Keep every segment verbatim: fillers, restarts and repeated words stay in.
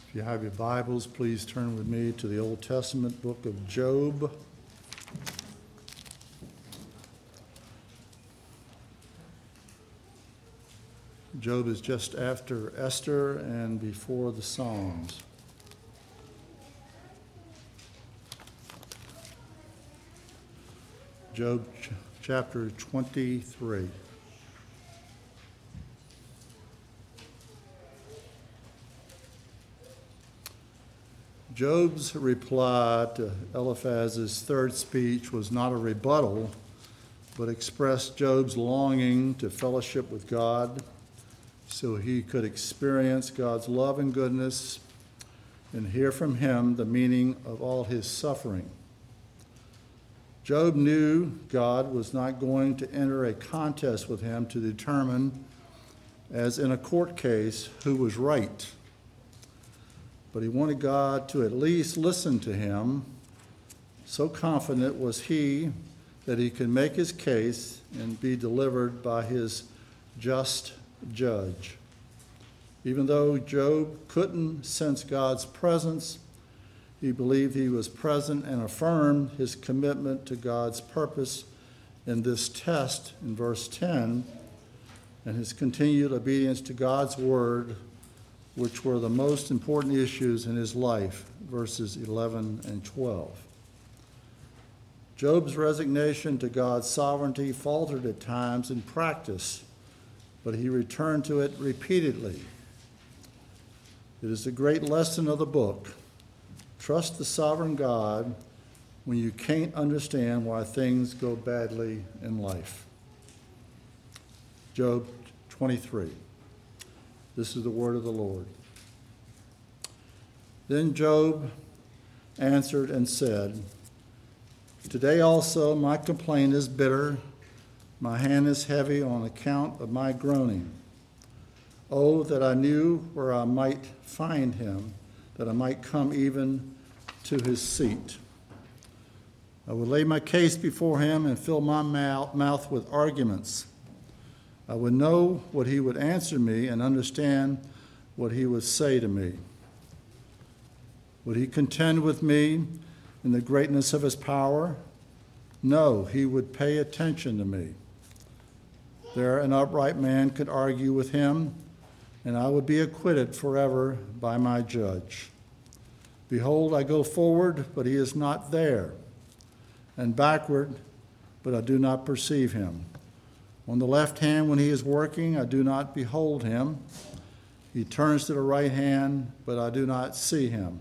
If you have your Bibles, please turn with me to the Old Testament book of Job. Job is just after Esther and before the Psalms. Job ch- chapter twenty-three. Job's reply to Eliphaz's third speech was not a rebuttal, but expressed Job's longing to fellowship with God so he could experience God's love and goodness and hear from him the meaning of all his suffering. Job knew God was not going to enter a contest with him to determine, as in a court case, who was right. But he wanted God to at least listen to him. So confident was he that he could make his case and be delivered by his just judge. Even though Job couldn't sense God's presence, he believed he was present and affirmed his commitment to God's purpose in this test in verse ten, and his continued obedience to God's word, which were the most important issues in his life, verses eleven and twelve. Job's resignation to God's sovereignty faltered at times in practice, but he returned to it repeatedly. It is a great lesson of the book. Trust the sovereign God when you can't understand why things go badly in life. Job twenty-three. This is the word of the Lord. Then Job answered and said, "Today also my complaint is bitter. My hand is heavy on account of my groaning. Oh, that I knew where I might find him, that I might come even to his seat. I would lay my case before him and fill my mouth with arguments. I would know what he would answer me and understand what he would say to me. Would he contend with me in the greatness of his power? No, he would pay attention to me. There an upright man could argue with him, and I would be acquitted forever by my judge. Behold, I go forward, but he is not there, and backward, but I do not perceive him. On the left hand, when he is working, I do not behold him. He turns to the right hand, but I do not see him.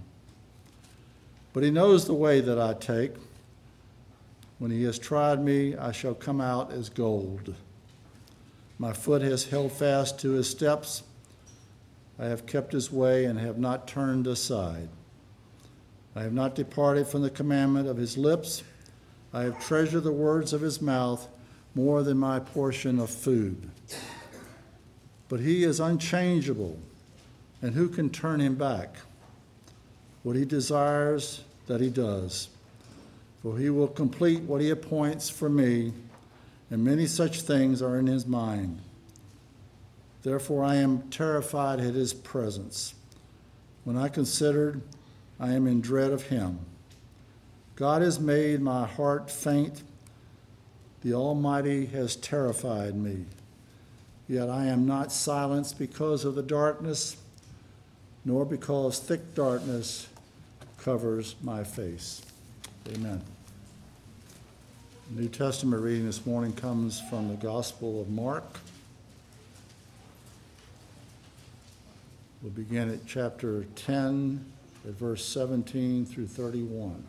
But he knows the way that I take. When he has tried me, I shall come out as gold. My foot has held fast to his steps. I have kept his way and have not turned aside. I have not departed from the commandment of his lips. I have treasured the words of his mouth more than my portion of food. But he is unchangeable, and who can turn him back? What he desires, that he does. For he will complete what he appoints for me, and many such things are in his mind. Therefore I am terrified at his presence. When I considered, I am in dread of him. God has made my heart faint. The Almighty has terrified me. Yet I am not silenced because of the darkness, nor because thick darkness covers my face." Amen. The New Testament reading this morning comes from the Gospel of Mark. We'll begin at chapter ten, at verse seventeen through thirty-one.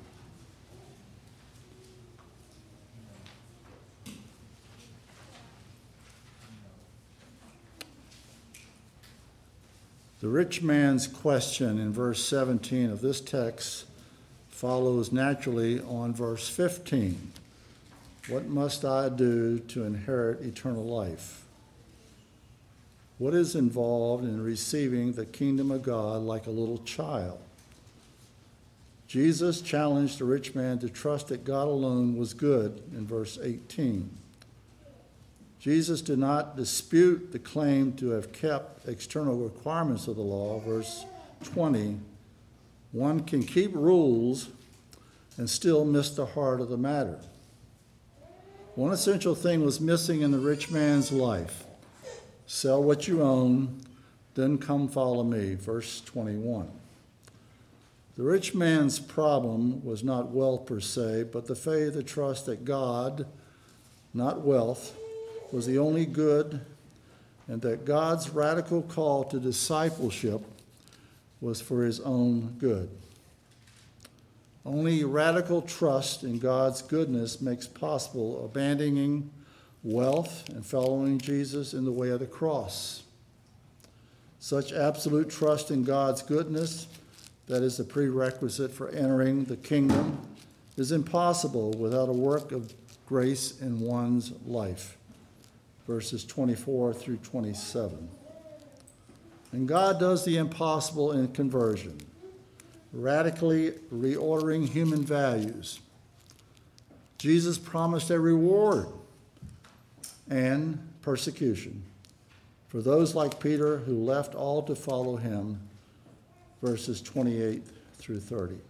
The rich man's question in verse seventeen of this text follows naturally on verse fifteen. What must I do to inherit eternal life? What is involved in receiving the kingdom of God like a little child? Jesus challenged the rich man to trust that God alone was good in verse eighteen. Jesus did not dispute the claim to have kept external requirements of the law, verse twenty, one can keep rules and still miss the heart of the matter. One essential thing was missing in the rich man's life. Sell what you own, then come follow me, verse twenty-one. The rich man's problem was not wealth per se, but the faith and trust that God, not wealth, was the only good, and that God's radical call to discipleship was for his own good. Only radical trust in God's goodness makes possible abandoning wealth and following Jesus in the way of the cross. Such absolute trust in God's goodness, that is the prerequisite for entering the kingdom, is impossible without a work of grace in one's life. Verses twenty-four through twenty-seven. And God does the impossible in conversion, radically reordering human values. Jesus promised a reward and persecution for those like Peter who left all to follow him, verses twenty-eight through thirty.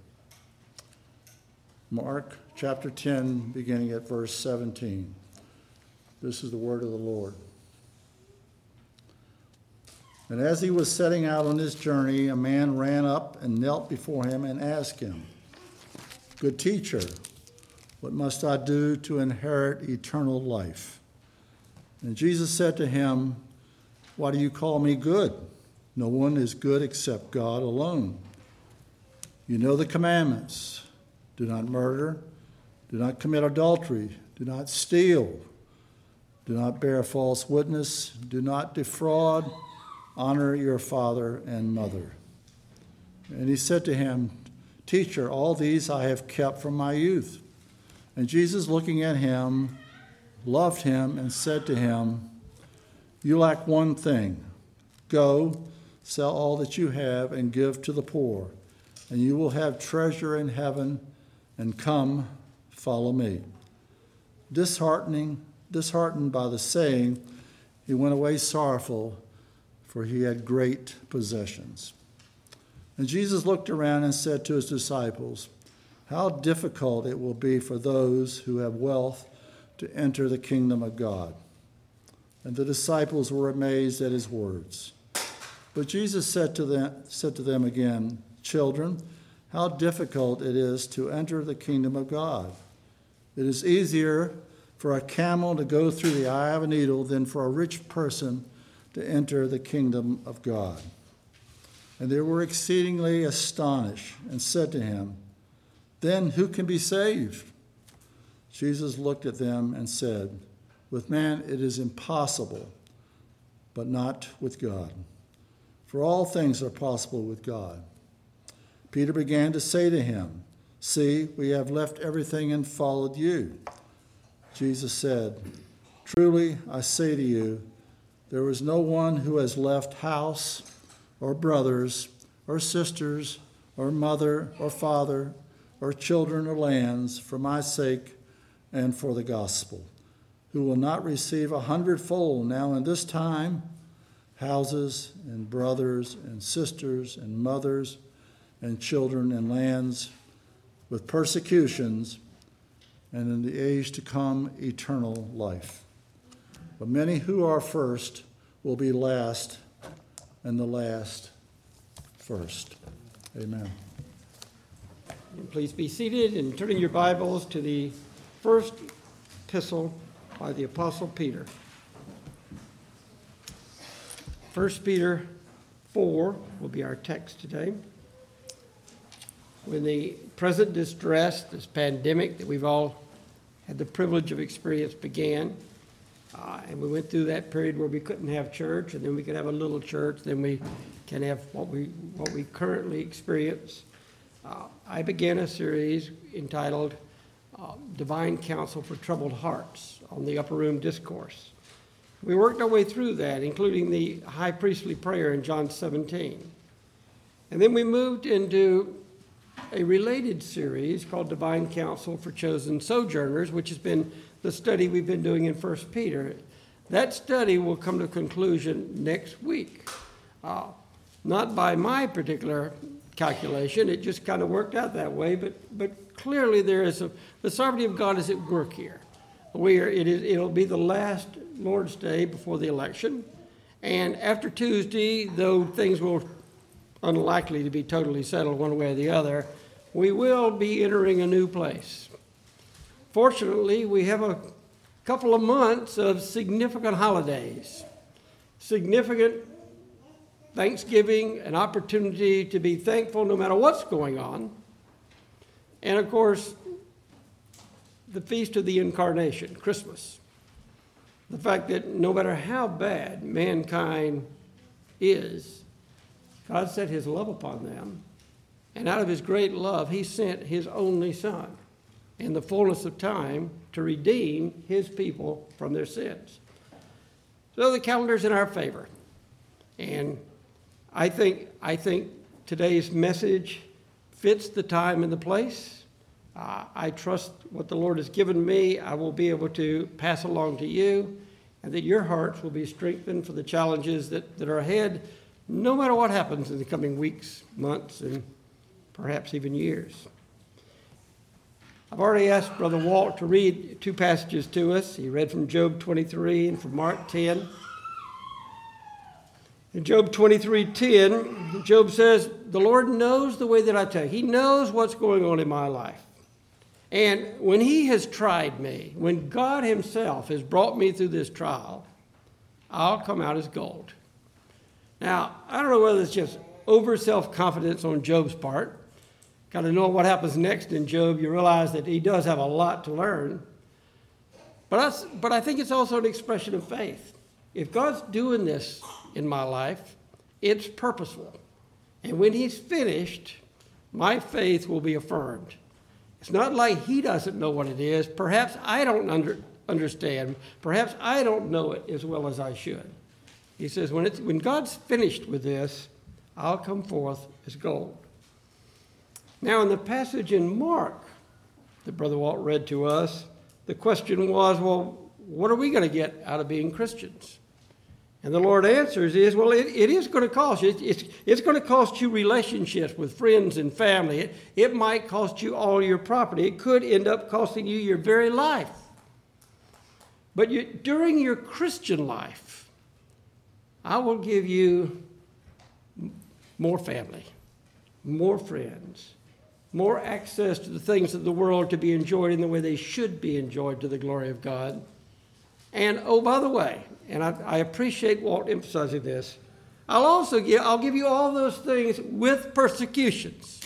Mark chapter ten, beginning at verse seventeen. This is the word of the Lord. And as he was setting out on his journey, a man ran up and knelt before him and asked him, "Good teacher, what must I do to inherit eternal life?" And Jesus said to him, "Why do you call me good? No one is good except God alone. You know the commandments. Do not murder. Do not commit adultery. Do not steal. Do not bear false witness. Do not defraud. Honor your father and mother." And he said to him, "Teacher, all these I have kept from my youth." And Jesus, looking at him, loved him and said to him, "You lack one thing. Go, sell all that you have and give to the poor, and you will have treasure in heaven, and come, follow me." Disheartening, disheartened by the saying, he went away sorrowful, for he had great possessions. And Jesus looked around and said to his disciples, "How difficult it will be for those who have wealth to enter the kingdom of God." And the disciples were amazed at his words. But Jesus said to them, said to them again, "Children, how difficult it is to enter the kingdom of God. It is easier for a camel to go through the eye of a needle than for a rich person to enter the kingdom of God." And they were exceedingly astonished and said to him, "Then who can be saved?" Jesus looked at them and said, "With man it is impossible, but not with God. For all things are possible with God." Peter began to say to him, "See, we have left everything and followed you." Jesus said, "Truly I say to you, there is no one who has left house or brothers or sisters or mother or father or children or lands for my sake and for the gospel, who will not receive a hundredfold now in this time, houses and brothers and sisters and mothers and children and lands, with persecutions, and in the age to come eternal life. But many who are first will be last, and the last first." Amen. Please be seated and turning your Bibles to the first epistle by the Apostle Peter. First Peter four will be our text today. When the present distress, this pandemic that we've all had the privilege of experience began, uh, and we went through that period where we couldn't have church, and then we could have a little church, then we can have what we what we currently experience. Uh, I began a series entitled uh, Divine Counsel for Troubled Hearts on the Upper Room Discourse. We worked our way through that, including the high priestly prayer in John seventeen. And then we moved into a related series called Divine Counsel for Chosen Sojourners, which has been the study we've been doing in First Peter. That study will come to conclusion next week. Uh, not by my particular calculation. It just kind of worked out that way, but but clearly there is a, the sovereignty of God is at work here. We are, it is, it'll be the last Lord's Day before the election, and after Tuesday, though things will unlikely to be totally settled one way or the other, we will be entering a new place. Fortunately, we have a couple of months of significant holidays, significant Thanksgiving, an opportunity to be thankful no matter what's going on. And of course, the Feast of the Incarnation, Christmas. The fact that no matter how bad mankind is, God set his love upon them. And out of his great love, he sent his only Son in the fullness of time to redeem his people from their sins. So the calendar's in our favor. And I think, I think today's message fits the time and the place. Uh, I trust what the Lord has given me, I will be able to pass along to you, and that your hearts will be strengthened for the challenges that, that are ahead, no matter what happens in the coming weeks, months, and perhaps even years. I've already asked Brother Walt to read two passages to us. He read from Job twenty-three and from Mark ten. In Job twenty-three ten, Job says, the Lord knows the way that I take. He knows what's going on in my life. And when he has tried me, when God himself has brought me through this trial, I'll come out as gold. Now, I don't know whether it's just over self-confidence on Job's part. Got to know what happens next in Job. You realize that he does have a lot to learn. But I, but I think it's also an expression of faith. If God's doing this in my life, it's purposeful. And when he's finished, my faith will be affirmed. It's not like he doesn't know what it is. Perhaps I don't under, understand. Perhaps I don't know it as well as I should. He says, when, it's, when God's finished with this, I'll come forth as gold. Now, in the passage in Mark that Brother Walt read to us, the question was, well, what are we going to get out of being Christians? And the Lord answers is, well, it, it is going to cost you. It, it's, it's going to cost you relationships with friends and family. It, it might cost you all your property. It could end up costing you your very life. But you, during your Christian life, I will give you more family, more friends, more access to the things of the world to be enjoyed in the way they should be enjoyed to the glory of God. And, oh, by the way, and I, I appreciate Walt emphasizing this, I'll also give, I'll give you all those things with persecutions.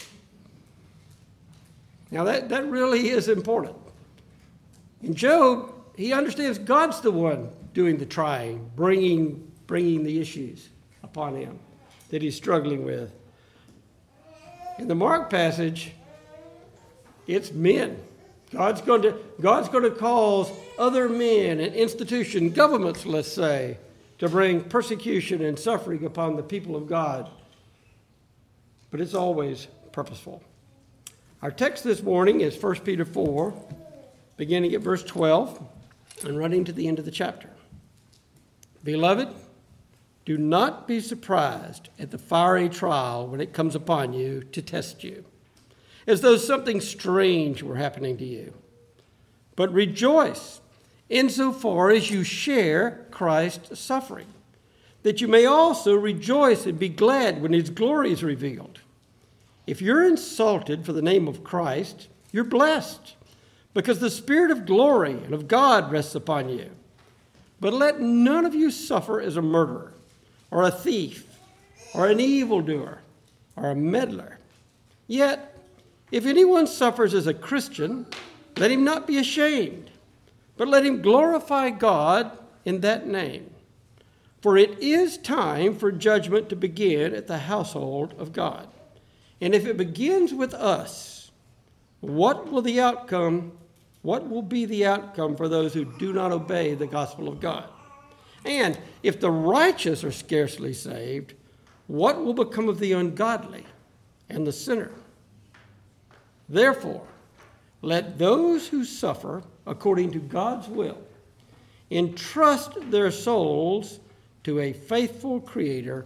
Now, that, that really is important. In Job, he understands God's the one doing the trying, bringing, bringing the issues upon him that he's struggling with. In the Mark passage, it's men. God's going to, God's going to cause other men and institutions, governments, let's say, to bring persecution and suffering upon the people of God. But it's always purposeful. Our text this morning is First Peter four, beginning at verse twelve and running to the end of the chapter. Beloved, do not be surprised at the fiery trial when it comes upon you to test you, as though something strange were happening to you. But rejoice insofar as you share Christ's suffering, that you may also rejoice and be glad when his glory is revealed. If you're insulted for the name of Christ, you're blessed, because the Spirit of glory and of God rests upon you. But let none of you suffer as a murderer, or a thief, or an evildoer, or a meddler. Yet, if anyone suffers as a Christian, let him not be ashamed, but let him glorify God in that name. For it is time for judgment to begin at the household of God. And if it begins with us, what will the outcome, what will be the outcome for those who do not obey the gospel of God? And if the righteous are scarcely saved, what will become of the ungodly and the sinner? Therefore, let those who suffer according to God's will entrust their souls to a faithful Creator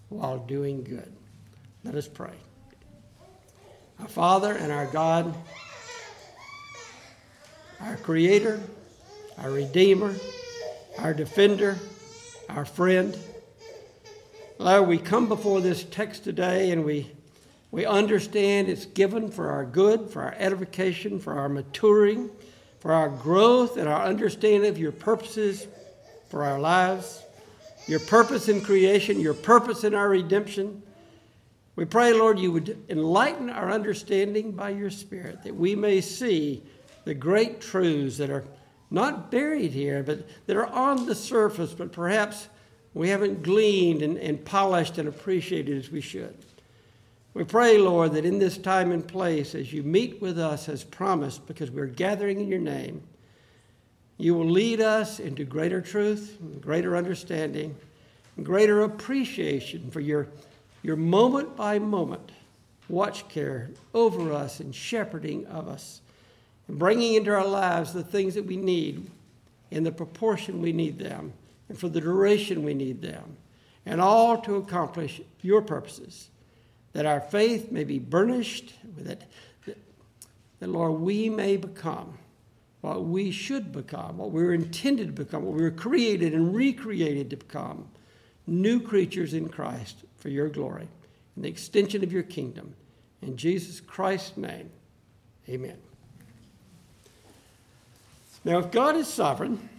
while doing good. Let us pray. Our Father and our God, our Creator, our Redeemer, our Defender, our friend, Lord, we come before this text today and we, we understand it's given for our good, for our edification, for our maturing, for our growth and our understanding of your purposes for our lives, your purpose in creation, your purpose in our redemption. We pray, Lord, you would enlighten our understanding by your Spirit, that we may see the great truths that are not buried here, but that are on the surface, but perhaps we haven't gleaned and, and polished and appreciated as we should. We pray, Lord, that in this time and place, as you meet with us as promised, because we're gathering in your name, you will lead us into greater truth, greater understanding, and greater appreciation for your, your moment by moment watch care over us and shepherding of us, and bringing into our lives the things that we need in the proportion we need them, and for the duration we need them, and all to accomplish your purposes, that our faith may be burnished, that, that, that, Lord, we may become what we should become, what we were intended to become, what we were created and recreated to become, new creatures in Christ for your glory and the extension of your kingdom. In Jesus Christ's name, amen. Now, if God is sovereign,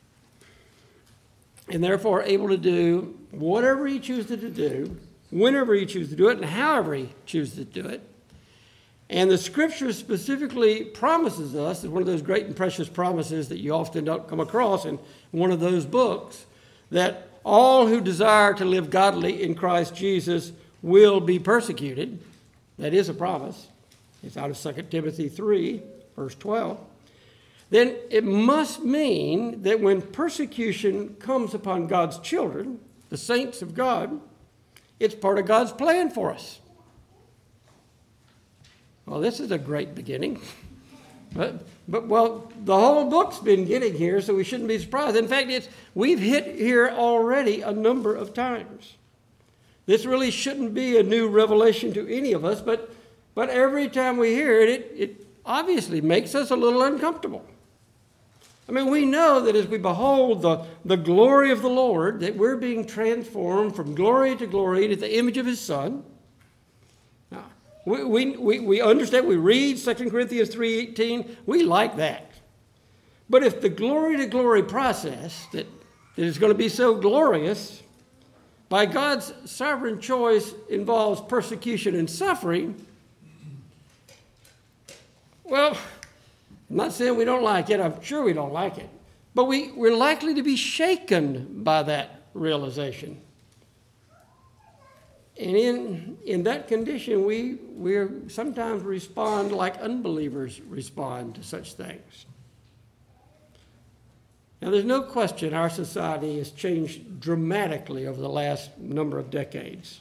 and therefore able to do whatever he chooses to do, whenever he chooses to do it, and however he chooses to do it. And the Scripture specifically promises us, it's one of those great and precious promises that you often don't come across in one of those books, that all who desire to live godly in Christ Jesus will be persecuted. That is a promise. It's out of Second Timothy three, verse twelve. Then it must mean that when persecution comes upon God's children, the saints of God, it's part of God's plan for us. Well, this is a great beginning. But, but well, the whole book's been getting here, so we shouldn't be surprised. In fact, it's, we've hit here already a number of times. This really shouldn't be a new revelation to any of us, but, but every time we hear it, it, it obviously makes us a little uncomfortable. I mean, we know that as we behold the, the glory of the Lord, that we're being transformed from glory to glory to the image of his Son. Now, we, we, we, we understand, we read Second Corinthians three eighteen, we like that. But if the glory to glory process that, that is going to be so glorious, by God's sovereign choice involves persecution and suffering, well, I'm not saying we don't like it. I'm sure we don't like it. But we, we're likely to be shaken by that realization. And in, in that condition, we we sometimes respond like unbelievers respond to such things. Now, there's no question our society has changed dramatically over the last number of decades.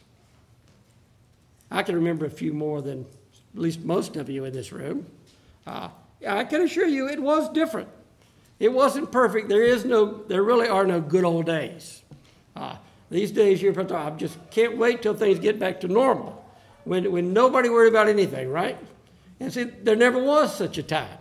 I can remember a few more than at least most of you in this room. Uh, I can assure you it was different. It wasn't perfect. There is no, there really are no good old days. Uh, these days, you're, I just can't wait till things get back to normal, when, when nobody worried about anything, right? And see, there never was such a time.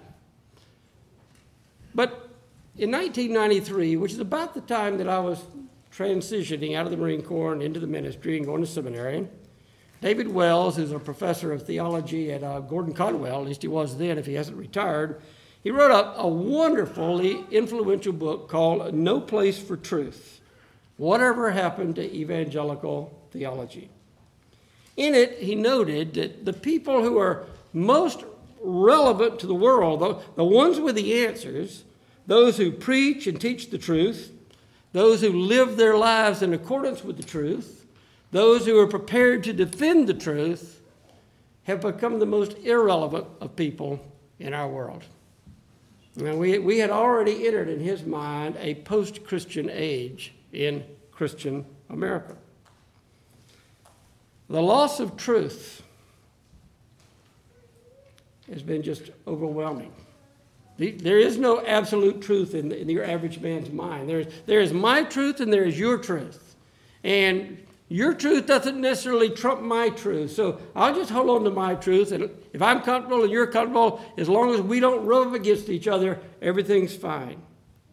But in nineteen ninety-three, which is about the time that I was transitioning out of the Marine Corps and into the ministry and going to seminary, David Wells, who's a professor of theology at uh, Gordon Conwell, at least he was then if he hasn't retired, he wrote a, a wonderfully influential book called No Place for Truth, Whatever Happened to Evangelical Theology. In it, he noted that the people who are most relevant to the world, the, the ones with the answers, those who preach and teach the truth, those who live their lives in accordance with the truth, those who are prepared to defend the truth, have become the most irrelevant of people in our world. Now, we, we had already entered in his mind a post-Christian age in Christian America. The loss of truth has been just overwhelming. There is no absolute truth in, in your average man's mind. There is, there is my truth and there is your truth. And Your truth doesn't necessarily trump my truth. So I'll just hold on to my truth. And if I'm comfortable and you're comfortable, as long as we don't rub against each other, everything's fine.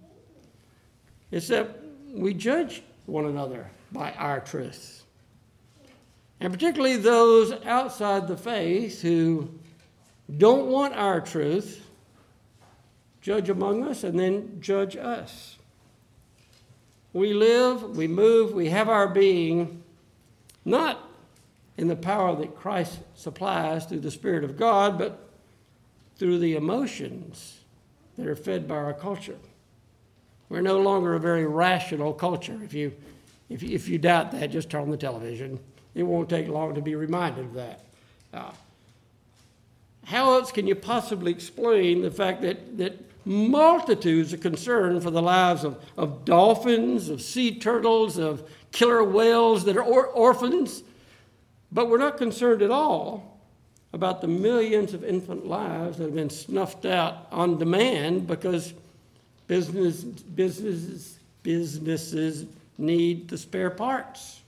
Except we judge one another by our truth. And particularly those outside the faith who don't want our truth, judge among us and then judge us. We live, we move, we have our being, not in the power that Christ supplies through the Spirit of God, but through the emotions that are fed by our culture. We're no longer a very rational culture. If you, if you, if you doubt that, just turn on the television. It won't take long to be reminded of that. Uh, how else can you possibly explain the fact that, that multitudes are concerned for the lives of, of dolphins, of sea turtles, of killer whales that are or, orphans, but we're not concerned at all about the millions of infant lives that have been snuffed out on demand because business, businesses, businesses need the spare parts.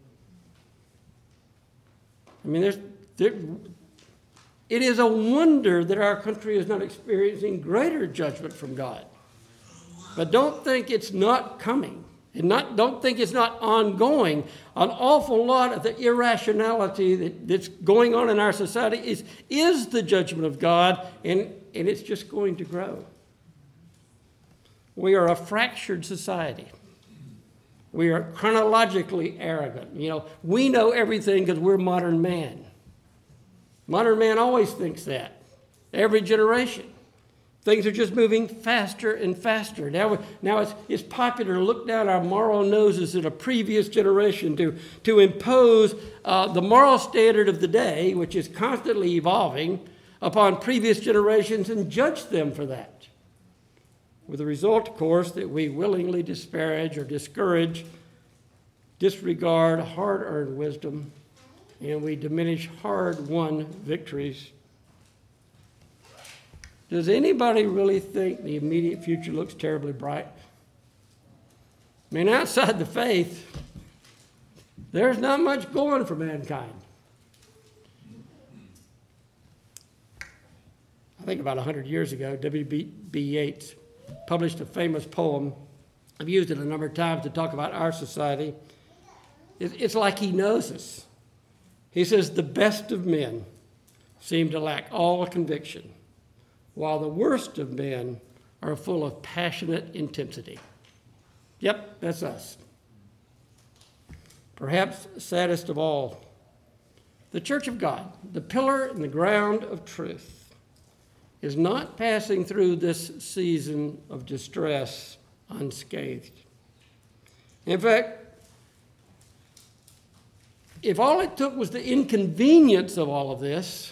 I mean, there's, there, it is a wonder that our country is not experiencing greater judgment from God. But don't think it's not coming. And not, don't think it's not ongoing. An awful lot of the irrationality that, that's going on in our society is, is the judgment of God, and, and it's just going to grow. We are a fractured society. We are chronologically arrogant. You know, we know everything because we're modern man. Modern man always thinks that. Every generation. Things are just moving faster and faster. Now, now it's, it's popular to look down our moral noses at a previous generation to, to impose uh, the moral standard of the day, which is constantly evolving, upon previous generations and judge them for that. With the result, of course, that we willingly disparage or discourage, disregard hard-earned wisdom, and we diminish hard-won victories. Does anybody really think the immediate future looks terribly bright? I mean, outside the faith, there's not much going for mankind. I think about one hundred years ago, W B Yeats published a famous poem. I've used it a number of times to talk about our society. It's like he knows us. He says, the best of men seem to lack all conviction, while the worst of men are full of passionate intensity. Yep, that's us. Perhaps saddest of all, the Church of God, the pillar and the ground of truth, is not passing through this season of distress unscathed. In fact, if all it took was the inconvenience of all of this,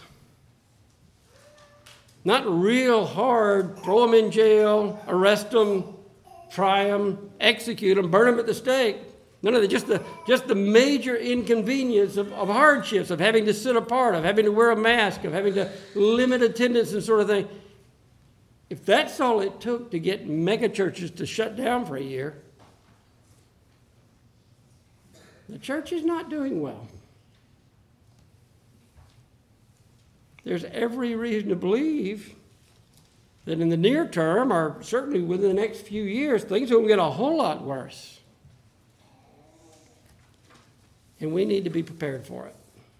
not real hard, throw them in jail, arrest them, try them, execute them, burn them at the stake. None of the, just the, just the major inconvenience of, of hardships, of having to sit apart, of having to wear a mask, of having to limit attendance and sort of thing. If that's all it took to get megachurches to shut down for a year, the church is not doing well. There's every reason to believe that in the near term, or certainly within the next few years, things are going to get a whole lot worse. And we need to be prepared for it.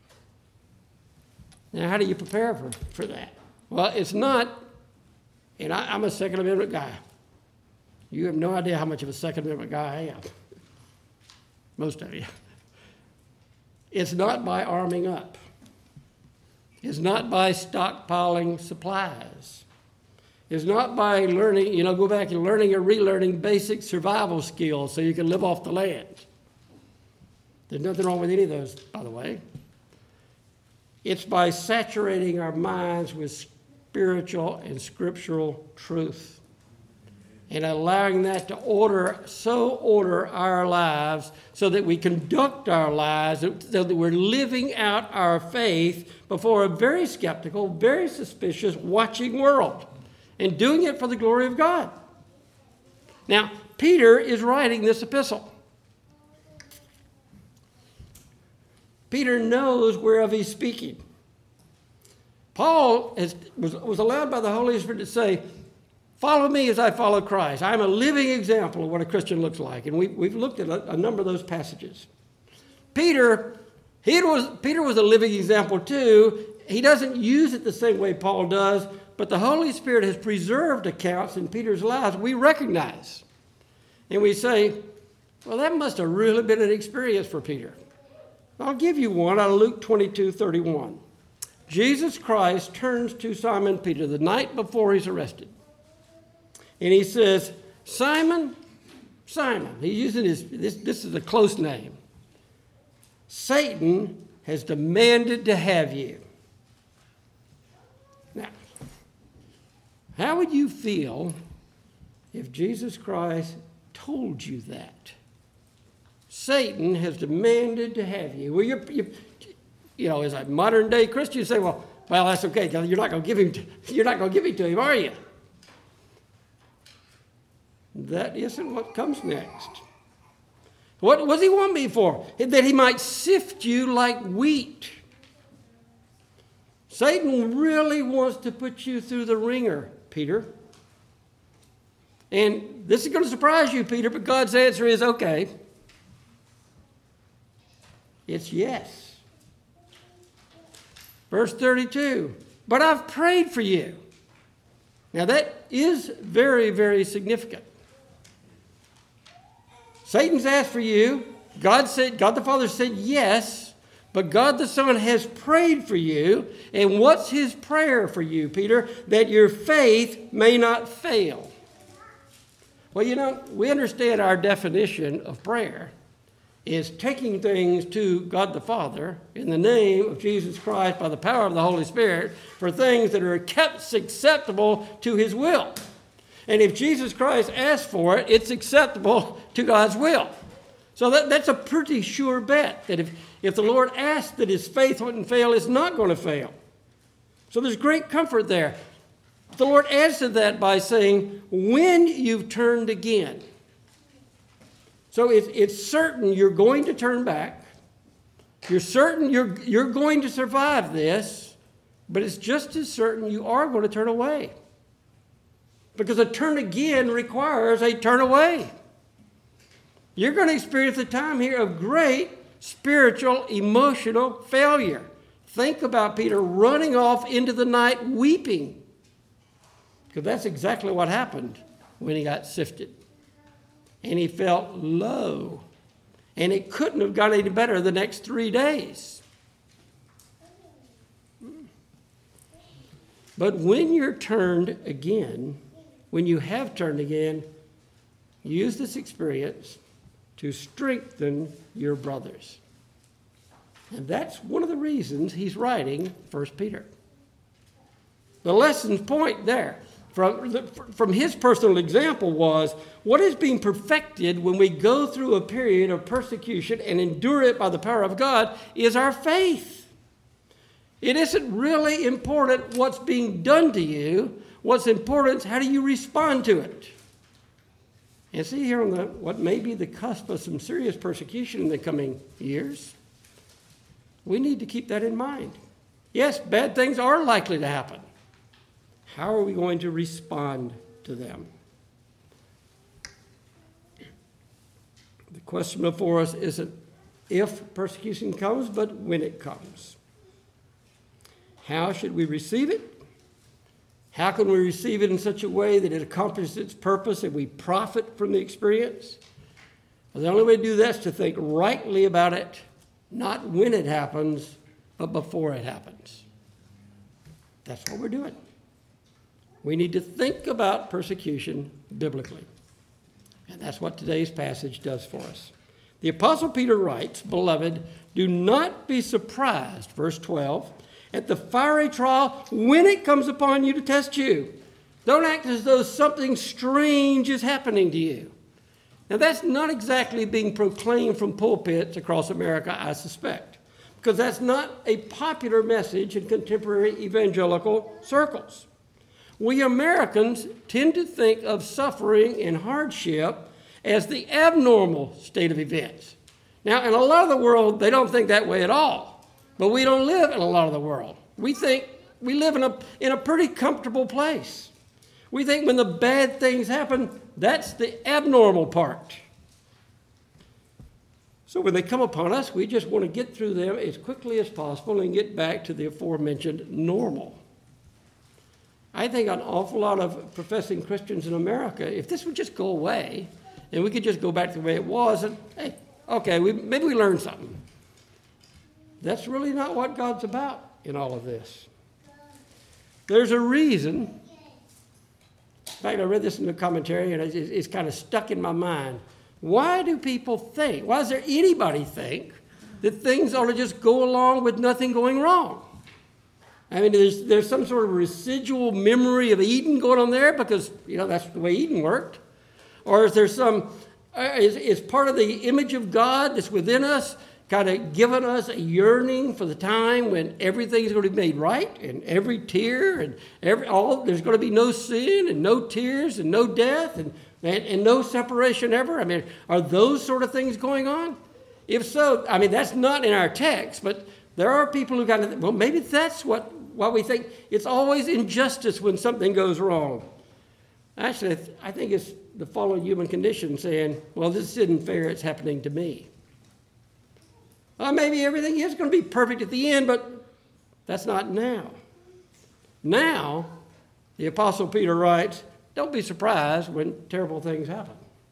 Now, how do you prepare for, for that? Well, it's not, and I, I'm a Second Amendment guy. You have no idea how much of a Second Amendment guy I am. Most of you. It's not by arming up. It's not by stockpiling supplies. It's not by learning, you know, go back and learning or relearning basic survival skills so you can live off the land. There's nothing wrong with any of those, by the way. It's by saturating our minds with spiritual and scriptural truth and allowing that to order, so order our lives so that we conduct our lives, so that we're living out our faith before a very skeptical, very suspicious, watching world, and doing it for the glory of God. Now, Peter is writing this epistle. Peter knows whereof he's speaking. Paul has, was, was allowed by the Holy Spirit to say, follow me as I follow Christ. I'm a living example of what a Christian looks like. And we, we've looked at a, a number of those passages. Peter, he was, Peter was a living example too. He doesn't use it the same way Paul does, but the Holy Spirit has preserved accounts in Peter's lives we recognize. And we say, well, that must have really been an experience for Peter. I'll give you one out of Luke twenty-two thirty-one. Jesus Christ turns to Simon Peter the night before he's arrested. And he says, Simon, Simon, he's using his, this, this is a close name. Satan has demanded to have you. Now, how would you feel if Jesus Christ told you that? Satan has demanded to have you. Well, you're, you, you know, as a modern day Christian, you say, well, well, that's okay. You're not going to give him. To, you're not going to give him to him, are you? That isn't what comes next. What does he want me for? That he might sift you like wheat. Satan really wants to put you through the ringer, Peter. And this is going to surprise you, Peter, but God's answer is okay. It's yes. Verse thirty-two, but I've prayed for you. Now that is very, very significant. Satan's asked for you. God said, God the Father said yes, but God the Son has prayed for you. And what's his prayer for you, Peter? That your faith may not fail. Well, you know, we understand our definition of prayer is taking things to God the Father in the name of Jesus Christ by the power of the Holy Spirit for things that are kept acceptable to his will. And if Jesus Christ asks for it, it's acceptable to God's will. So that, that's a pretty sure bet that if, if the Lord asks that his faith wouldn't fail, it's not going to fail. So there's great comfort there. The Lord answered that by saying, when you've turned again. So it's, it's certain you're going to turn back. You're certain you're, you're going to survive this, but it's just as certain you are going to turn away. Because a turn again requires a turn away. You're going to experience a time here of great spiritual, emotional failure. Think about Peter running off into the night weeping. Because that's exactly what happened when he got sifted. And he felt low. And it couldn't have got any better the next three days. But when you're turned again, when you have turned again, use this experience to strengthen your brothers. And that's one of the reasons he's writing First Peter. The lesson's point there from, the, from his personal example was what is being perfected when we go through a period of persecution and endure it by the power of God is our faith. It isn't really important what's being done to you. What's important is how do you respond to it? And see here on the what may be the cusp of some serious persecution in the coming years, we need to keep that in mind. Yes, bad things are likely to happen. How are we going to respond to them? The question before us isn't if persecution comes, but when it comes. How should we receive it? How can we receive it in such a way that it accomplishes its purpose and we profit from the experience? Well, the only way to do that is to think rightly about it, not when it happens, but before it happens. That's what we're doing. We need to think about persecution biblically. And that's what today's passage does for us. The Apostle Peter writes, "Beloved, do not be surprised," verse twelve, "at the fiery trial when it comes upon you to test you." Don't act as though something strange is happening to you. Now, that's not exactly being proclaimed from pulpits across America, I suspect, because that's not a popular message in contemporary evangelical circles. We Americans tend to think of suffering and hardship as the abnormal state of events. Now, in a lot of the world, they don't think that way at all. But we don't live in a lot of the world. We think we live in a, in a pretty comfortable place. We think when the bad things happen, that's the abnormal part. So when they come upon us, we just want to get through them as quickly as possible and get back to the aforementioned normal. I think an awful lot of professing Christians in America, if this would just go away and we could just go back to the way it was, and hey, okay, we, maybe we learned something. That's really not what God's about in all of this. There's a reason. In fact, I read this in the commentary, and it's, it's kind of stuck in my mind. Why do people think, why does there anybody think that things ought to just go along with nothing going wrong? I mean, there's, there's some sort of residual memory of Eden going on there because, you know, that's the way Eden worked. Or is there some, uh, is, is part of the image of God that's within us kind of given us a yearning for the time when everything's going to be made right and every tear and every all there's going to be no sin and no tears and no death and, and, and no separation ever? I mean, are those sort of things going on? If so, I mean, that's not in our text, but there are people who kind of, well, maybe that's what, what we think. It's always injustice when something goes wrong. Actually, I think it's the fallen human condition saying, well, this isn't fair, it's happening to me. Well, maybe everything is going to be perfect at the end, but that's not now. Now, the Apostle Peter writes, don't be surprised when terrible things happen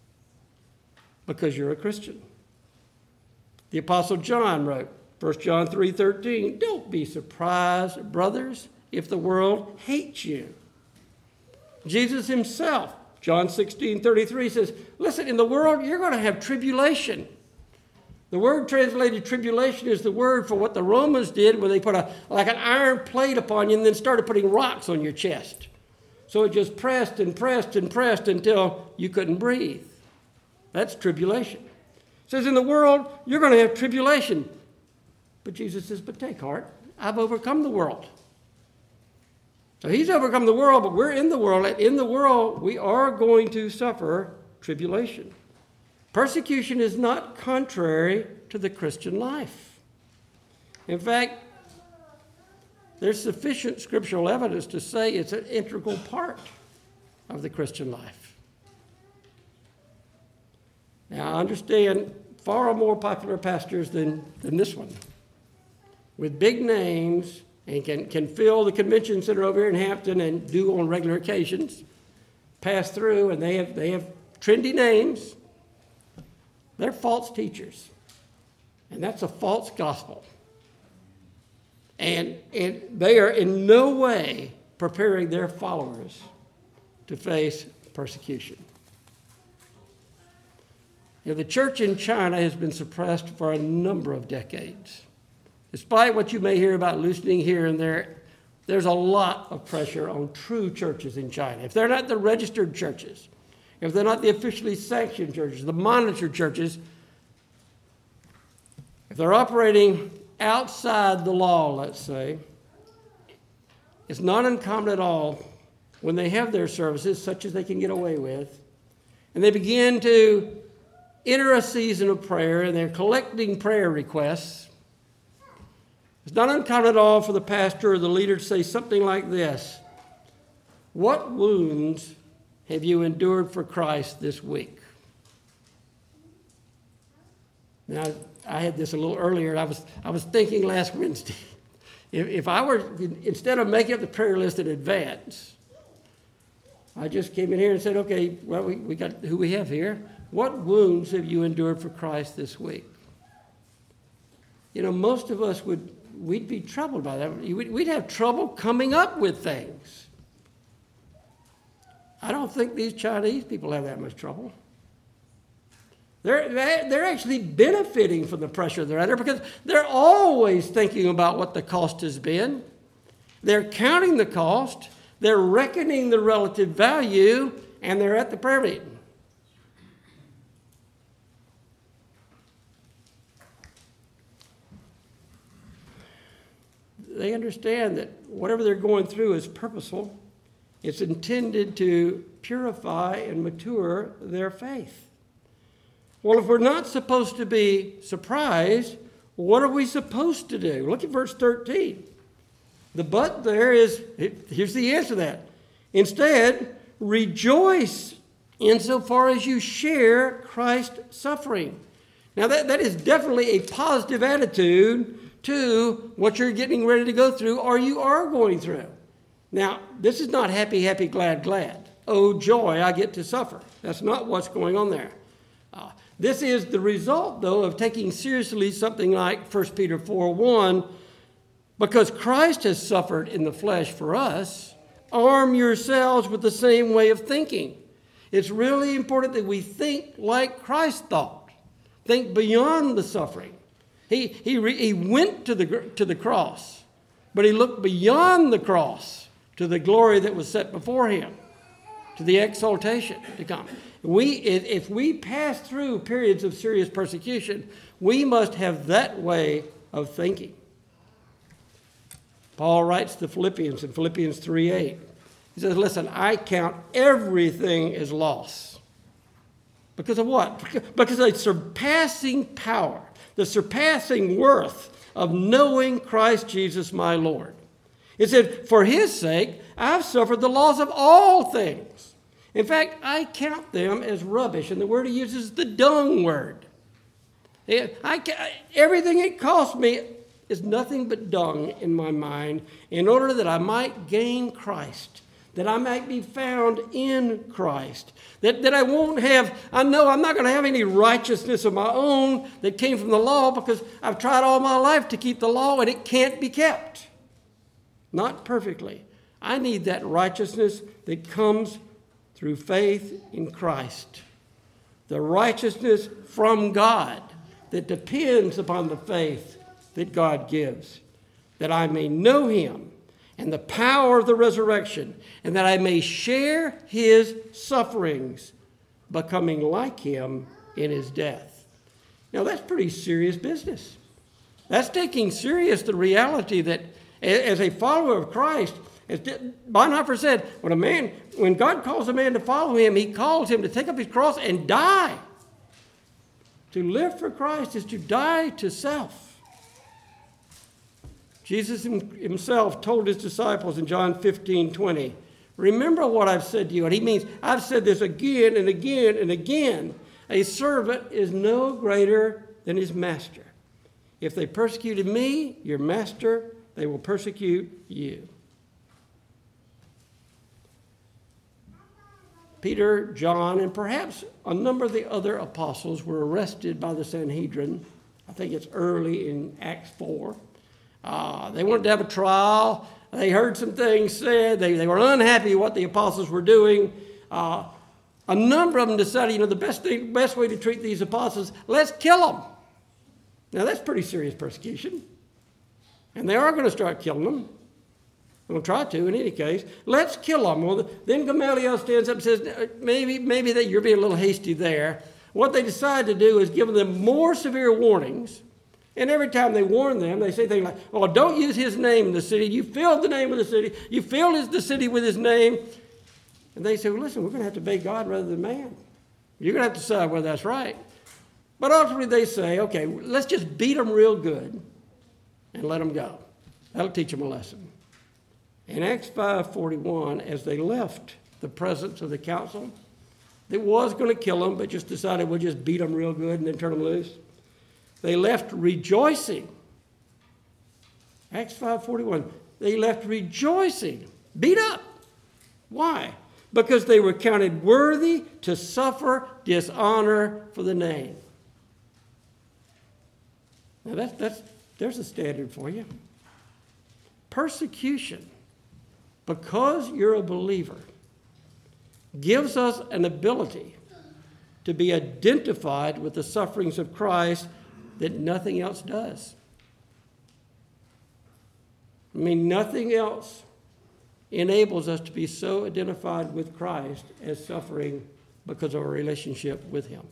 because you're a Christian. The Apostle John wrote, First John three thirteen, don't be surprised, brothers, if the world hates you. Jesus himself, John sixteen thirty-three says, listen, in the world you're going to have tribulation. The word translated tribulation is the word for what the Romans did when they put a like an iron plate upon you and then started putting rocks on your chest. So it just pressed and pressed and pressed until you couldn't breathe. That's tribulation. It says in the world, you're going to have tribulation. But Jesus says, but take heart, I've overcome the world. So he's overcome the world, but we're in the world. And in the world, we are going to suffer tribulation. Persecution is not contrary to the Christian life. In fact, there's sufficient scriptural evidence to say it's an integral part of the Christian life. Now, I understand far more popular pastors than, than this one, with big names and can, can fill the convention center over here in Hampton and do on regular occasions, pass through, and they have, they have trendy names. They're false teachers, and that's a false gospel. And, and they are in no way preparing their followers to face persecution. You know, the church in China has been suppressed for a number of decades. Despite what you may hear about loosening here and there, there's a lot of pressure on true churches in China. If they're not the registered churches, if they're not the officially sanctioned churches, the monitored churches, if they're operating outside the law, let's say, it's not uncommon at all when they have their services, such as they can get away with, and they begin to enter a season of prayer and they're collecting prayer requests. It's not uncommon at all for the pastor or the leader to say something like this: what wounds have you endured for Christ this week? Now, I had this a little earlier. I was I was thinking last Wednesday, if, if I were, instead of making up the prayer list in advance, I just came in here and said, okay, well, we, we got who we have here. What wounds have you endured for Christ this week? You know, most of us would, we'd be troubled by that. We'd, we'd have trouble coming up with things. I don't think these Chinese people have that much trouble. They're, they're actually benefiting from the pressure they're under because they're always thinking about what the cost has been. They're counting the cost, they're reckoning the relative value, and they're at the prayer meeting. They understand that whatever they're going through is purposeful. It's intended to purify and mature their faith. Well, if we're not supposed to be surprised, what are we supposed to do? Look at verse thirteen. The but there is, here's the answer to that. Instead, rejoice insofar as you share Christ's suffering. Now, that, that is definitely a positive attitude to what you're getting ready to go through or you are going through. Now, this is not happy, happy, glad, glad. Oh, joy, I get to suffer. That's not what's going on there. Uh, this is the result, though, of taking seriously something like First Peter four one, because Christ has suffered in the flesh for us, arm yourselves with the same way of thinking. It's really important that we think like Christ thought. Think beyond the suffering. He, he, re, he went to the, to the cross, but he looked beyond the cross to the glory that was set before him, to the exaltation to come. We, if we pass through periods of serious persecution, we must have that way of thinking. Paul writes to Philippians in Philippians three eight. He says, listen, I count everything as loss. Because of what? Because of the surpassing power, the surpassing worth of knowing Christ Jesus my Lord. It said, for his sake, I've suffered the loss of all things. In fact, I count them as rubbish, and the word he uses is the dung word. I, everything it cost me is nothing but dung in my mind in order that I might gain Christ, that I might be found in Christ, that, that I won't have, I know I'm not going to have any righteousness of my own that came from the law because I've tried all my life to keep the law and it can't be kept. Not perfectly. I need that righteousness that comes through faith in Christ. The righteousness from God that depends upon the faith that God gives, that I may know him and the power of the resurrection, and that I may share his sufferings, becoming like him in his death. Now, that's pretty serious business. That's taking serious the reality that as a follower of Christ, as Bonhoeffer said, when a man, when God calls a man to follow him, he calls him to take up his cross and die. To live for Christ is to die to self. Jesus himself told his disciples in John fifteen twenty, remember what I've said to you. And he means, I've said this again and again and again. A servant is no greater than his master. If they persecuted me, your master, they will persecute you. Peter, John, and perhaps a number of the other apostles were arrested by the Sanhedrin. I think it's early in Acts four. Uh, they wanted to have a trial. They heard some things said. They, they were unhappy with what the apostles were doing. Uh, a number of them decided, you know, the best thing, best way to treat these apostles, let's kill them. Now, that's pretty serious persecution. And they are going to start killing them. They'll try to, in any case. Let's kill them. Well, then Gamaliel stands up and says, maybe, maybe that you're being a little hasty there. What they decide to do is give them more severe warnings. And every time they warn them, they say things like, oh, don't use his name in the city. You filled the name of the city. You filled his, the city with his name. And they say, well, listen, we're going to have to obey God rather than man. You're going to have to decide whether that's right. But ultimately they say, okay, let's just beat them real good and let them go. That'll teach them a lesson. In Acts five forty-one, as they left the presence of the council, that was going to kill them, but just decided we'll just beat them real good and then turn them loose. They left rejoicing. Acts five forty-one. They left rejoicing, beat up. Why? Because they were counted worthy to suffer dishonor for the name. Now that's, that's, there's a standard for you. Persecution, because you're a believer, gives us an ability to be identified with the sufferings of Christ that nothing else does. I mean, nothing else enables us to be so identified with Christ as suffering because of our relationship with him.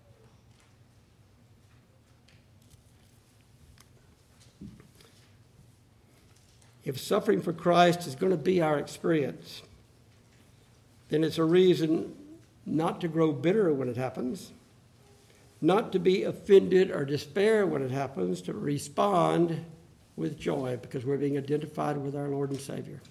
If suffering for Christ is going to be our experience, then it's a reason not to grow bitter when it happens, not to be offended or despair when it happens, to respond with joy because we're being identified with our Lord and Savior.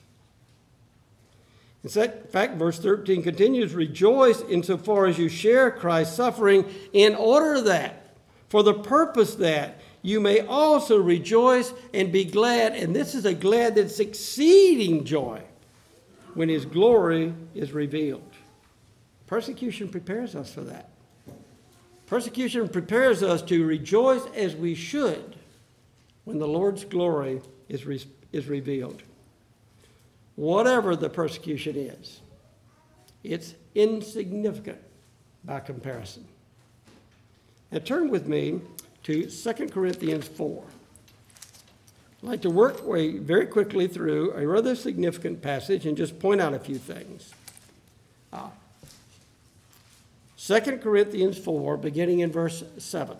In fact, verse thirteen continues, rejoice insofar as you share Christ's suffering, in order that, for the purpose that, you may also rejoice and be glad. And this is a glad that's exceeding joy when his glory is revealed. Persecution prepares us for that. Persecution prepares us to rejoice as we should when the Lord's glory is, re- is revealed. Whatever the persecution is, it's insignificant by comparison. Now turn with me to Second Corinthians four. I'd like to work way very quickly through a rather significant passage and just point out a few things. Uh, Second Corinthians four, beginning in verse seven.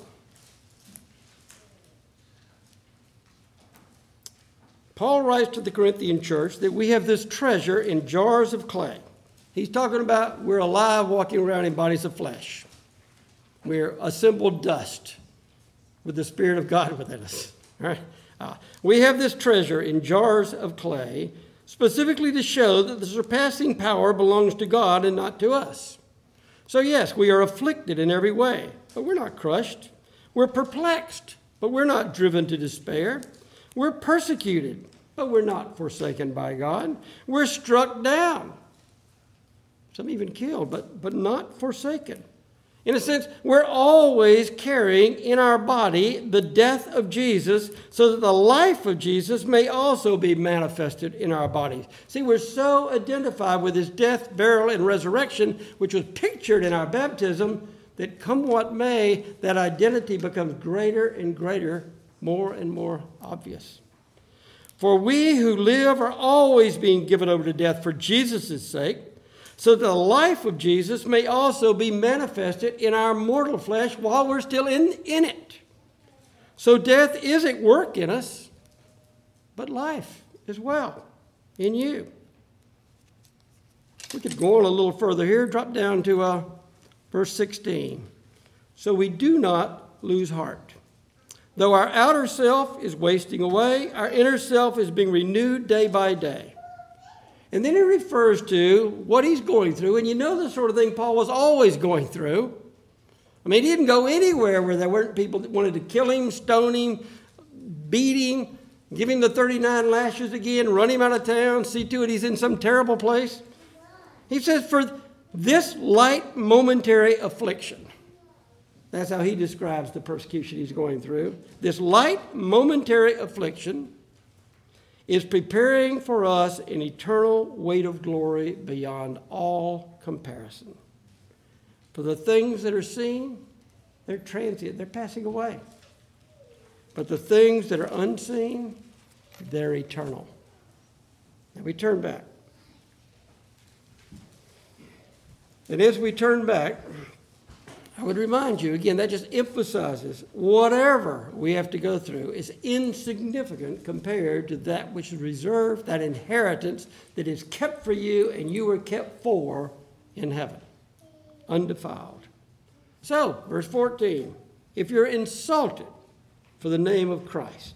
Paul writes to the Corinthian church that we have this treasure in jars of clay. He's talking about we're alive walking around in bodies of flesh. We're assembled dust with the Spirit of God within us. All right? Uh, we have this treasure in jars of clay, specifically to show that the surpassing power belongs to God and not to us. So yes, we are afflicted in every way, but we're not crushed. We're perplexed, but we're not driven to despair. We're persecuted, but we're not forsaken by God. We're struck down, some even killed, but, but not forsaken. In a sense, we're always carrying in our body the death of Jesus so that the life of Jesus may also be manifested in our bodies. See, we're so identified with his death, burial, and resurrection, which was pictured in our baptism, that come what may, that identity becomes greater and greater, more and more obvious. For we who live are always being given over to death for Jesus' sake, so that the life of Jesus may also be manifested in our mortal flesh while we're still in, in it. So death is at work in us, but life as well in you. We could go on a little further here, drop down to uh, verse sixteen. So we do not lose heart. Though our outer self is wasting away, our inner self is being renewed day by day. And then he refers to what he's going through. And you know the sort of thing Paul was always going through. I mean, he didn't go anywhere where there weren't people that wanted to kill him, stone him, beat him, give him the thirty-nine lashes again, run him out of town, see to it he's in some terrible place. He says, for this light momentary affliction. That's how he describes the persecution he's going through. This light momentary affliction is preparing for us an eternal weight of glory beyond all comparison. For the things that are seen, they're transient, they're passing away. But the things that are unseen, they're eternal. And we turn back. And as we turn back, I would remind you, again, that just emphasizes whatever we have to go through is insignificant compared to that which is reserved, that inheritance that is kept for you and you were kept for in heaven, undefiled. So, verse fourteen, if you're insulted for the name of Christ,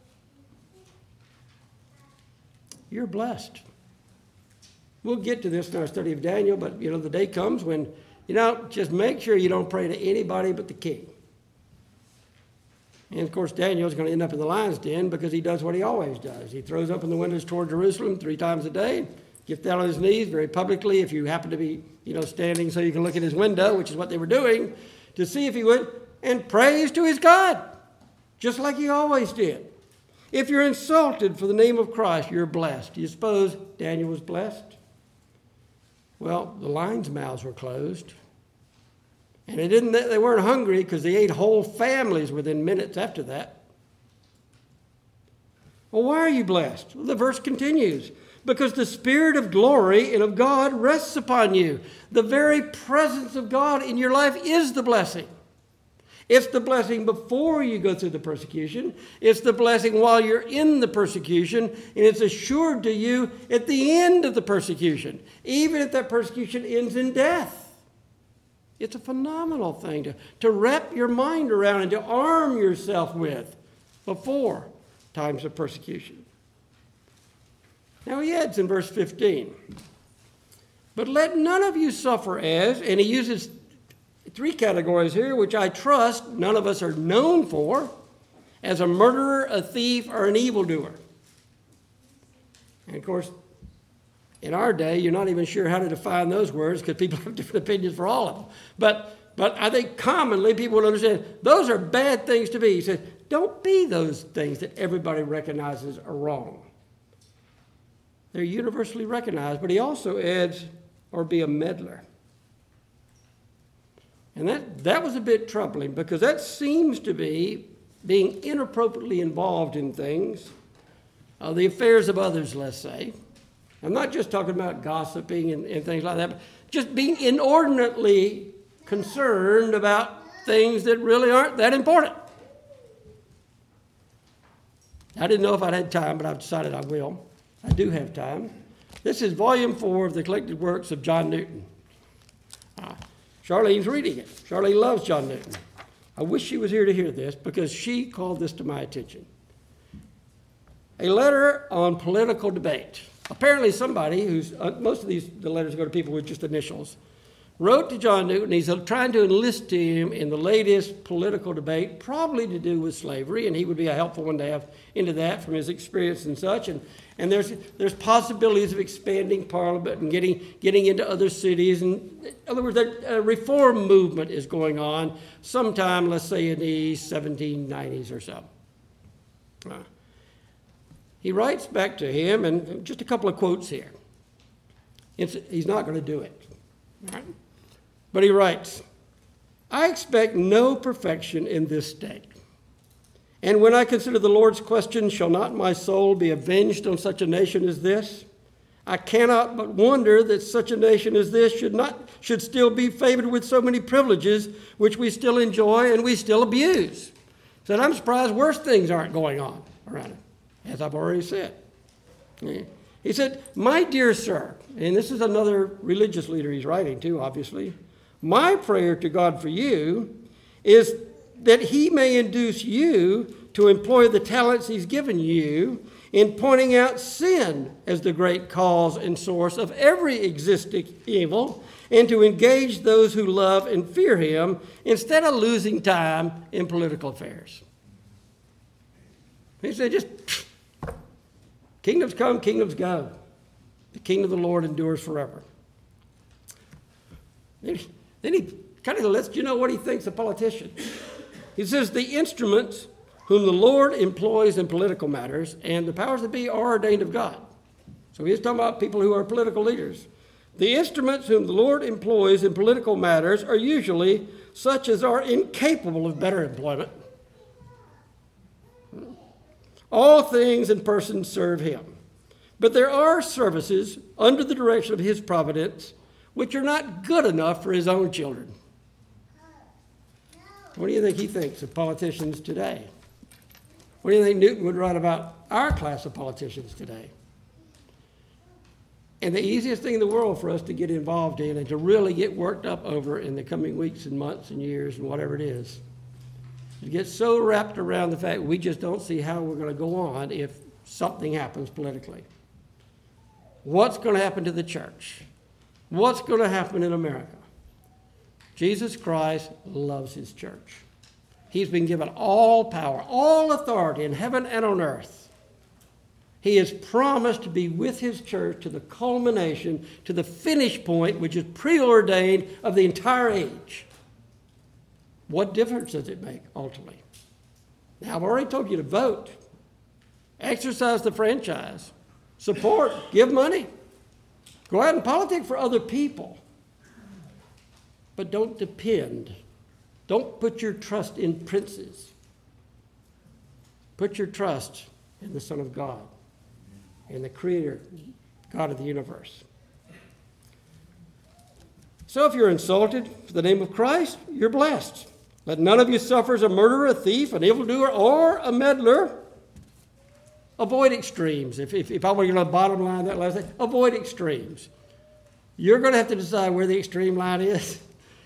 you're blessed. We'll get to this in our study of Daniel, but, you know, the day comes when, you know, just make sure you don't pray to anybody but the king. And, of course, Daniel's going to end up in the lion's den because he does what he always does. He throws open the windows toward Jerusalem three times a day, gets down on his knees very publicly if you happen to be, you know, standing so you can look at his window, which is what they were doing, to see if he would, and prays to his God, just like he always did. If you're insulted for the name of Christ, you're blessed. Do you suppose Daniel was blessed? Well, the lions' mouths were closed. And they, didn't, they weren't hungry because they ate whole families within minutes after that. Well, why are you blessed? Well, the verse continues. Because the Spirit of glory and of God rests upon you. The very presence of God in your life is the blessing. It's the blessing before you go through the persecution. It's the blessing while you're in the persecution. And it's assured to you at the end of the persecution, even if that persecution ends in death. It's a phenomenal thing to, to wrap your mind around and to arm yourself with before times of persecution. Now he adds in verse fifteen, but let none of you suffer as, and he uses three categories here, which I trust none of us are known for, as a murderer, a thief, or an evildoer. And of course, in our day, you're not even sure how to define those words because people have different opinions for all of them. But, but I think commonly people will understand those are bad things to be. He says, don't be those things that everybody recognizes are wrong. They're universally recognized, but he also adds, or be a meddler. And that, that was a bit troubling because that seems to be being inappropriately involved in things, uh, the affairs of others, let's say. I'm not just talking about gossiping and, and things like that, but just being inordinately concerned about things that really aren't that important. I didn't know if I'd had time, but I've decided I will. I do have time. This is volume four of the collected works of John Newton. Uh, Charlene's reading it. Charlene loves John Newton. I wish she was here to hear this because she called this to my attention. A letter on political debate. Apparently somebody who's, uh, most of these the letters go to people with just initials, wrote to John Newton. He's uh, trying to enlist him in the latest political debate, probably to do with slavery, and he would be a helpful one to have into that from his experience and such. And, and there's, there's possibilities of expanding Parliament and getting, getting into other cities. And in other words, a reform movement is going on sometime, let's say, in the seventeen nineties or so. Uh, He writes back to him, and just a couple of quotes here. It's, he's not going to do it. Right? But he writes, I expect no perfection in this state. And when I consider the Lord's question, shall not my soul be avenged on such a nation as this? I cannot but wonder that such a nation as this should not should still be favored with so many privileges, which we still enjoy and we still abuse. Said, I'm surprised worse things aren't going on around it. As I've already said. He said, my dear sir, and this is another religious leader he's writing to, obviously, my prayer to God for you is that he may induce you to employ the talents he's given you in pointing out sin as the great cause and source of every existing evil, and to engage those who love and fear him instead of losing time in political affairs. He said, just kingdoms come, kingdoms go. The kingdom of the Lord endures forever. Then he kind of lets you know what he thinks of politicians. He says, the instruments whom the Lord employs in political matters and the powers that be are ordained of God. So he's talking about people who are political leaders. The instruments whom the Lord employs in political matters are usually such as are incapable of better employment. All things and persons serve him. But there are services under the direction of his providence which are not good enough for his own children. What do you think he thinks of politicians today? What do you think Newton would write about our class of politicians today? And the easiest thing in the world for us to get involved in and to really get worked up over in the coming weeks and months and years and whatever it is, to get so wrapped around the fact we just don't see how we're going to go on if something happens politically. What's going to happen to the church? What's going to happen in America? Jesus Christ loves his church. He's been given all power, all authority in heaven and on earth. He has promised to be with his church to the culmination, to the finish point, which is preordained of the entire age. What difference does it make, ultimately? Now, I've already told you to vote, exercise the franchise, support, give money, go out and politic for other people. But don't depend. Don't put your trust in princes. Put your trust in the Son of God, in the Creator, God of the universe. So if you're insulted for the name of Christ, you're blessed. Let none of you suffer as a murderer, a thief, an evildoer, or a meddler. Avoid extremes. If, if, if I were to get a bottom line that last thing, avoid extremes. You're going to have to decide where the extreme line is.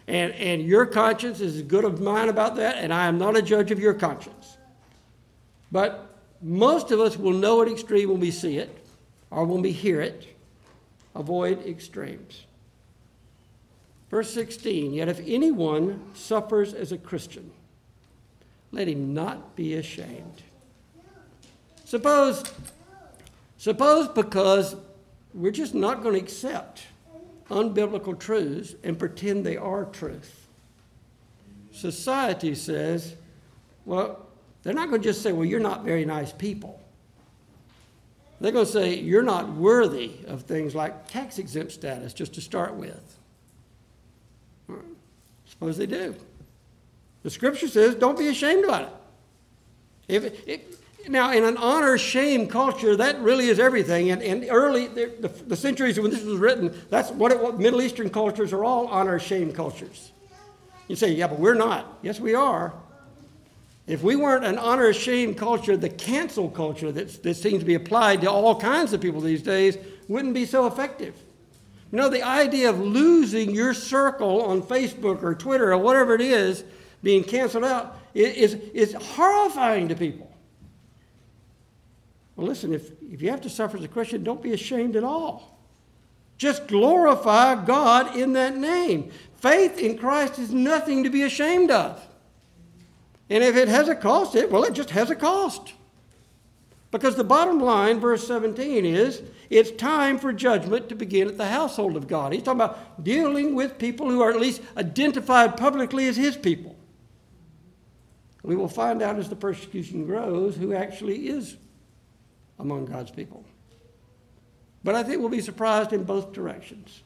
And, and your conscience is as good as mine about that, and I am not a judge of your conscience. But most of us will know an extreme when we see it, or when we hear it. Avoid extremes. Verse sixteen, yet if anyone suffers as a Christian, let him not be ashamed. Suppose, suppose because we're just not going to accept unbiblical truths and pretend they are truth. Society says, well, they're not going to just say, well, you're not very nice people. They're going to say, you're not worthy of things like tax-exempt status, just to start with. Suppose they do. The Scripture says, don't be ashamed about it. If it Now, in an honor-shame culture, that really is everything. And, and early, the, the, the centuries when this was written, that's what, it, what Middle Eastern cultures are all honor-shame cultures. You say, yeah, but we're not. Yes, we are. If we weren't an honor-shame culture, the cancel culture that, that seems to be applied to all kinds of people these days wouldn't be so effective. You know, the idea of losing your circle on Facebook or Twitter or whatever it is, being canceled out, is, is horrifying to people. Well, listen, if, if you have to suffer as a Christian, don't be ashamed at all. Just glorify God in that name. Faith in Christ is nothing to be ashamed of. And if it has a cost, it, well, it just has a cost. Because the bottom line, verse seventeen, is it's time for judgment to begin at the household of God. He's talking about dealing with people who are at least identified publicly as his people. We will find out as the persecution grows who actually is among God's people. But I think we'll be surprised in both directions.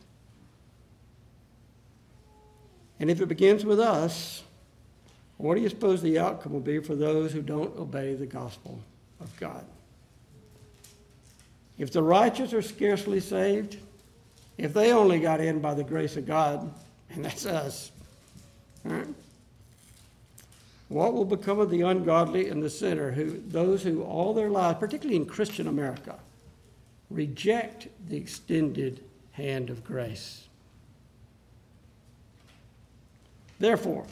And if it begins with us, what do you suppose the outcome will be for those who don't obey the gospel of God? If the righteous are scarcely saved, if they only got in by the grace of God, and that's us, all right, what will become of the ungodly and the sinner, who, those who all their lives, particularly in Christian America, reject the extended hand of grace? Therefore,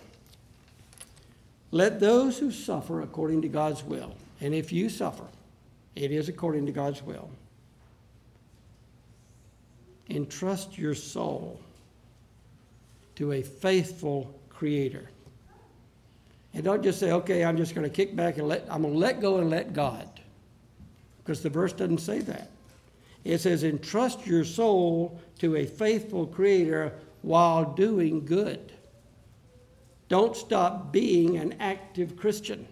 let those who suffer according to God's will, and if you suffer, it is according to God's will, entrust your soul to a faithful Creator. And don't just say, okay, I'm just going to kick back and let, I'm going to let go and let God. Because the verse doesn't say that. It says, entrust your soul to a faithful Creator while doing good. Don't stop being an active Christian.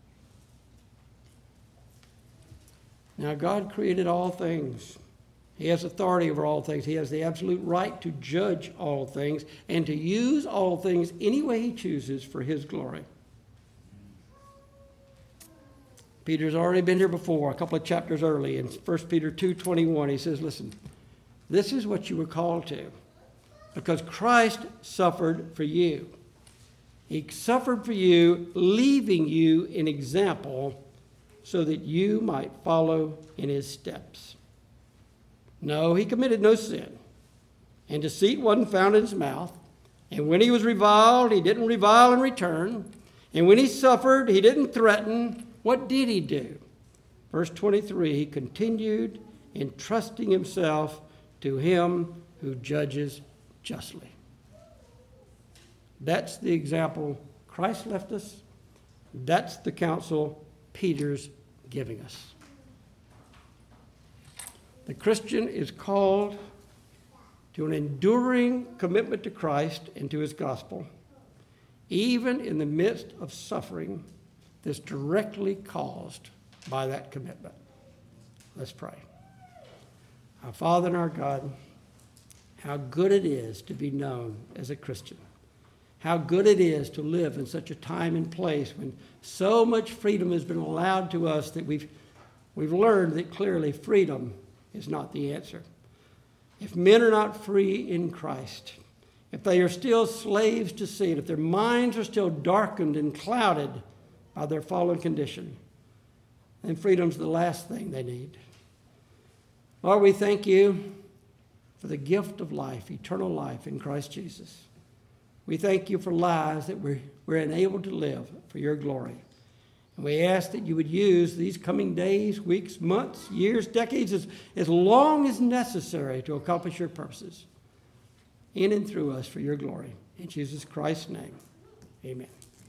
Now, God created all things. He has authority over all things. He has the absolute right to judge all things and to use all things any way he chooses for his glory. Peter's already been here before, a couple of chapters early. In First Peter two twenty-one, he says, listen, this is what you were called to, because Christ suffered for you. He suffered for you, leaving you an example so that you might follow in his steps. No, he committed no sin, and deceit wasn't found in his mouth. And when he was reviled, he didn't revile in return. And when he suffered, he didn't threaten. What did he do? Verse twenty-three, he continued entrusting himself to him who judges justly. That's the example Christ left us. That's the counsel Peter's giving us. The Christian is called to an enduring commitment to Christ and to his gospel, even in the midst of suffering that's directly caused by that commitment. Let's pray. Our Father and our God, how good it is to be known as a Christian. How good it is to live in such a time and place when so much freedom has been allowed to us that we've, we've learned that clearly freedom is not the answer. If men are not free in Christ, if they are still slaves to sin, if their minds are still darkened and clouded by their fallen condition, then freedom's the last thing they need. Lord, we thank you for the gift of life, eternal life in Christ Jesus. We thank you for lives that we're, we're enabled to live for your glory. And we ask that you would use these coming days, weeks, months, years, decades, as, as long as necessary to accomplish your purposes in and through us for your glory. In Jesus Christ's name, amen.